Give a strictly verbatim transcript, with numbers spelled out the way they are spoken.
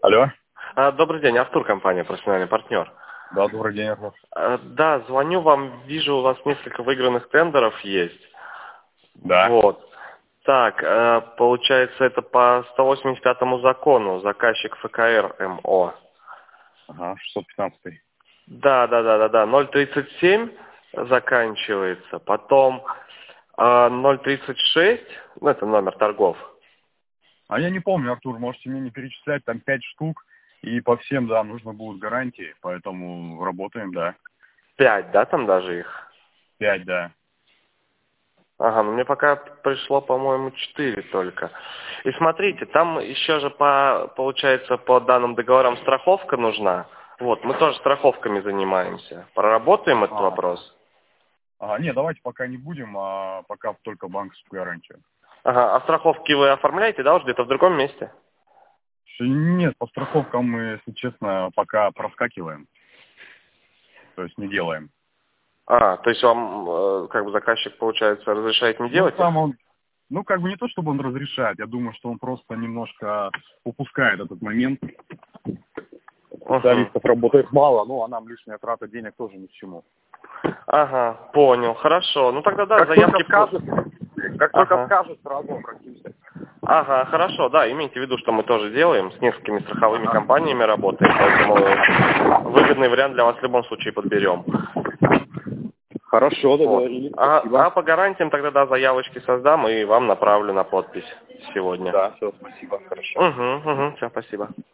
Алло. А, Добрый день, Артур, компания «Профессиональный партнер». Да, добрый день, Артур. А, Да, звоню вам, вижу, у вас несколько выигранных тендеров есть. Да. Вот. Так, э, получается, это по сто восемьдесят пятому закону, заказчик ФКР МО. Ага, шестьсот пятнадцатый. Да, да, да, да, да, ноль тридцать семь заканчивается, потом э, ноль тридцать шесть, ну, это номер торгов. А я не помню, Артур, можете мне не перечислять, там пять штук, и по всем, да, нужно будут гарантии, поэтому работаем, да. Пять, да, там даже их? Пять, да. Ага, ну мне пока пришло, по-моему, четыре только. И смотрите, там еще же, по, получается, по данным договорам страховка нужна. Вот, мы тоже страховками занимаемся. Проработаем этот Ага. вопрос? Ага, не, давайте пока не будем, а пока только банковскую гарантию. Ага, а страховки вы оформляете, да, уже где-то в другом месте? Нет, по страховкам мы, если честно, пока проскакиваем, то есть не делаем. А, то есть вам, э, как бы, заказчик, получается, разрешает не Ну, делать сам их? он, ну, как бы не то, чтобы он разрешает, я думаю, что он просто немножко упускает этот момент. Угу. Специалистов работает мало, ну, а нам лишняя трата денег тоже ни к чему. Ага, понял, хорошо. Ну тогда да, Как заявки... только по- скажет, как только Ага. скажет, сразу обратимся. Ага, хорошо, да, имейте в виду, что мы тоже делаем, с несколькими страховыми Ага. компаниями работаем, поэтому выгодный вариант для вас в любом случае подберем. Хорошо, Вот. договорились, А, спасибо. а по гарантиям тогда, да, заявочки создам и вам направлю на подпись сегодня. Да, все, спасибо, хорошо. Угу, угу, все, спасибо.